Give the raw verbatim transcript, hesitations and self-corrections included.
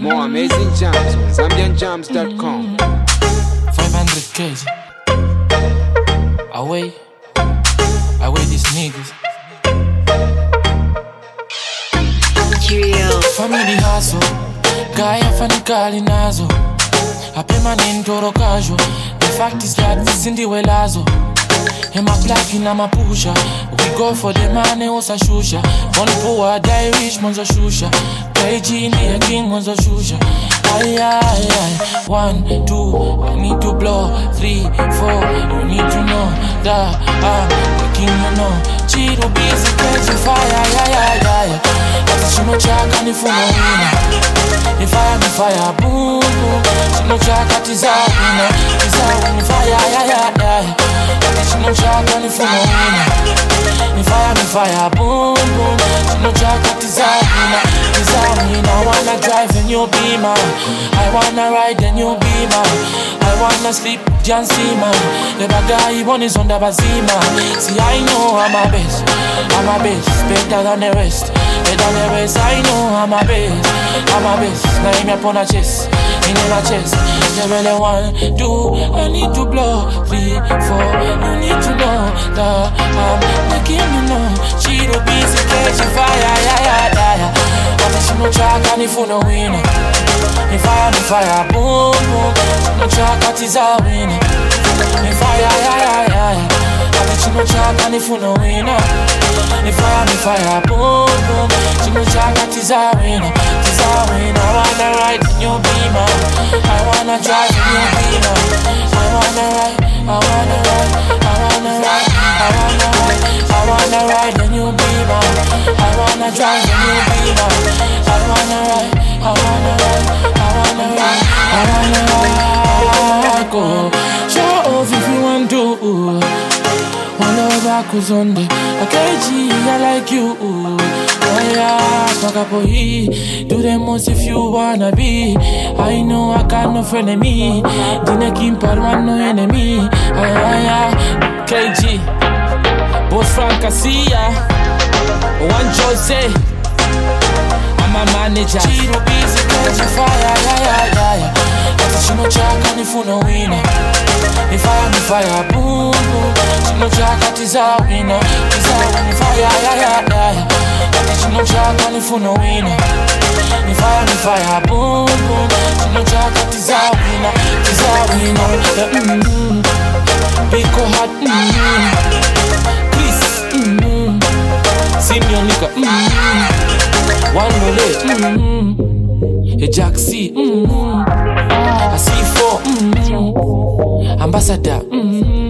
More amazing jams on Zambian Jams dot com. five hundred kg. Away. Away these niggas. Drill. Family hustle. Gaya fanikali nazo. Apema nintoro casual. The fact is that this in the welazo. Him a black in a pusha. We go for the money osa shusha. One poor die rich manzo shusha. K G in the king manzo shusha. Aye aye aye. One, two, I need to blow. Three, four, you need to know that I'm the king, you know. Chiro busy catching fire, yeah yeah yeah. Ati chino chaka ni fumo ina. If I be fire, boom boom. Chino chaka tizawina, tizawina fire, yeah yeah yeah. Chino chaka ni fumo ina. If I be fire, boom boom. Chino chaka tizawina, tizawina. I wanna drive and you be mine. I wanna ride and you be mine. I wanna sleep, John Seaman. The guy one is on the bazima. See I know I'm a best, I'm a best, better than the rest. Better than the rest, I know I'm a best, I'm a best. Now I'm up on a chest, in a chest. You really want do, I need to blow. Three, four, you need to know that I'm making you know. She do busy catching fire, yeah, yeah, yeah, yeah. But she no track and if you no winner. If I am the fire, boom, boom. She no track at is a winner. If I, yeah, yeah, yeah, yeah. But she no track and if you no winner. If I am the fire, boom, boom. She no track at is a winner. Is a winner. I wanna ride in your beamer. I wanna drive in your beamer. I wanna ride, I wanna ride, I wanna ride, I wanna ride, I wanna ride in your beamer. I wanna drive in your beamer. I wanna ride, I wanna ride, I wanna ride, I wanna ride. Go show off if you want to. One over kuzonde, a K G, I like you. Oh yeah, fuck up do the most if you wanna be. I know I got no friend of me. Dina Kimpar one no enemy. Oh yeah, K G, both Francasia, one Jose. I'm a manager. Chiro busy catching fire, yeah yeah yeah yeah. But she no track and if you no winner. If I am the fire, boom boom. She no track at is a winner. Is a winner fire, yeah yeah yeah. But she no track and if you no winner. If I am the fire, boom boom. She no track at is a winner. Is a winner. Mm-hmm. Big hot, mm-hmm. Chris, mm-hmm. Simeon Nika, mm-hmm. One mole, mm-hmm. A Jack C, mm-hmm. A C four, mm-hmm. Ambassador, mm-hmm.